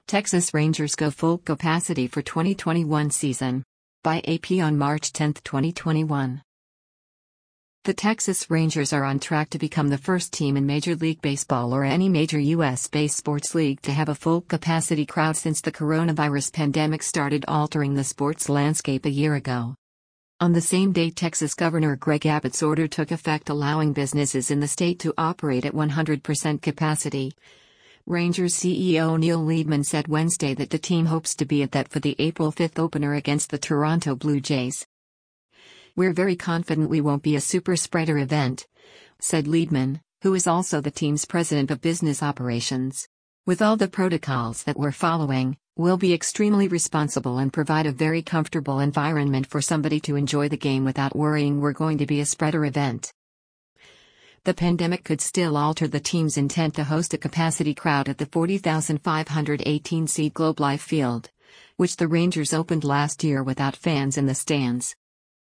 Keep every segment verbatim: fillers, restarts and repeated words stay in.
Texas Rangers go full capacity for twenty twenty-one season. By A P on March tenth, twenty twenty-one. The Texas Rangers are on track to become the first team in Major League Baseball or any major U S-based sports league to have a full-capacity crowd since the coronavirus pandemic started altering the sports landscape a year ago. On the same day, Texas Governor Greg Abbott's order took effect, allowing businesses in the state to operate at one hundred percent capacity. Rangers C E O Neil Liedman said Wednesday that the team hopes to be at that for the April fifth opener against the Toronto Blue Jays. "We're very confident we won't be a super-spreader event," said Liedman, who is also the team's president of business operations. "With all the protocols that we're following, we'll be extremely responsible and provide a very comfortable environment for somebody to enjoy the game without worrying we're going to be a spreader event." The pandemic could still alter the team's intent to host a capacity crowd at the forty thousand five hundred eighteen seat Globe Life Field, which the Rangers opened last year without fans in the stands.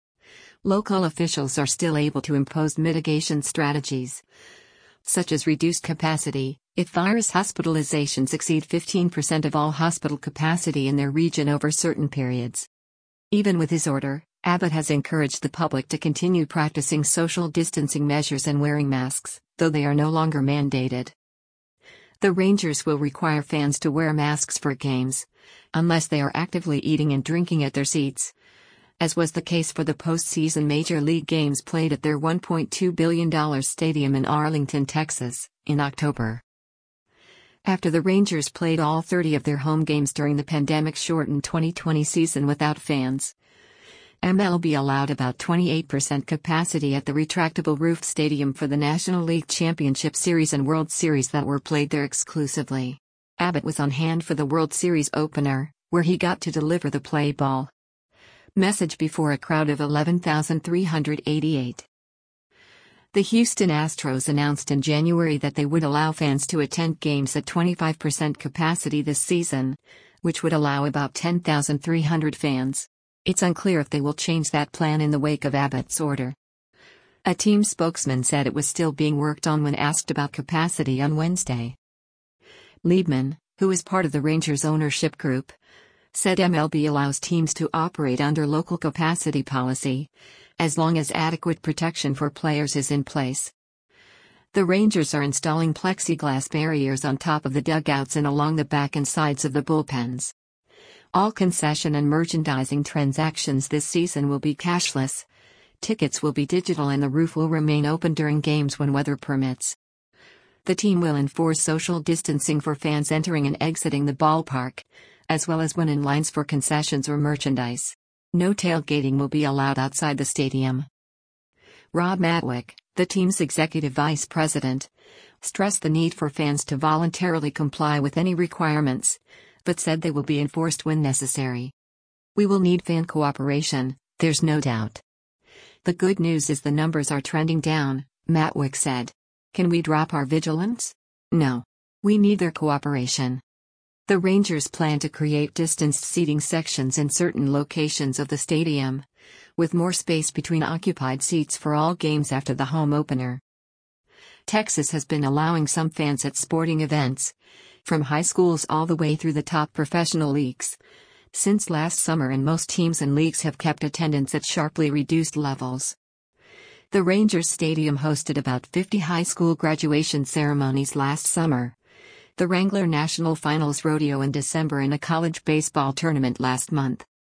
Local officials are still able to impose mitigation strategies, such as reduced capacity, if virus hospitalizations exceed fifteen percent of all hospital capacity in their region over certain periods. Even with his order, Abbott has encouraged the public to continue practicing social distancing measures and wearing masks, though they are no longer mandated. The Rangers will require fans to wear masks for games, unless they are actively eating and drinking at their seats, as was the case for the postseason Major League games played at their one point two billion dollars stadium in Arlington, Texas, in October. After the Rangers played all thirty of their home games during the pandemic-shortened twenty twenty season without fans, M L B allowed about twenty-eight percent capacity at the retractable roof stadium for the National League Championship Series and World Series that were played there exclusively. Abbott was on hand for the World Series opener, where he got to deliver the play ball message before a crowd of eleven thousand three hundred eighty-eight. The Houston Astros announced in January that they would allow fans to attend games at twenty-five percent capacity this season, which would allow about ten thousand three hundred fans. It's unclear if they will change that plan in the wake of Abbott's order. A team spokesman said it was still being worked on when asked about capacity on Wednesday. Liedman, who is part of the Rangers ownership group, said M L B allows teams to operate under local capacity policy, as long as adequate protection for players is in place. The Rangers are installing plexiglass barriers on top of the dugouts and along the back and sides of the bullpens. All concession and merchandising transactions this season will be cashless. Tickets will be digital and the roof will remain open during games when weather permits. The team will enforce social distancing for fans entering and exiting the ballpark, as well as when in lines for concessions or merchandise. No tailgating will be allowed outside the stadium. Rob Matwick, the team's executive vice president, stressed the need for fans to voluntarily comply with any requirements, but said they will be enforced when necessary. "We will need fan cooperation, there's no doubt. The good news is the numbers are trending down," Matwick said. "Can we drop our vigilance? No. We need their cooperation." The Rangers plan to create distanced seating sections in certain locations of the stadium, with more space between occupied seats for all games after the home opener. Texas has been allowing some fans at sporting events, from high schools all the way through the top professional leagues, since last summer, and most teams and leagues have kept attendance at sharply reduced levels. The Rangers Stadium hosted about fifty high school graduation ceremonies last summer, the Wrangler National Finals Rodeo in December, and a college baseball tournament last month.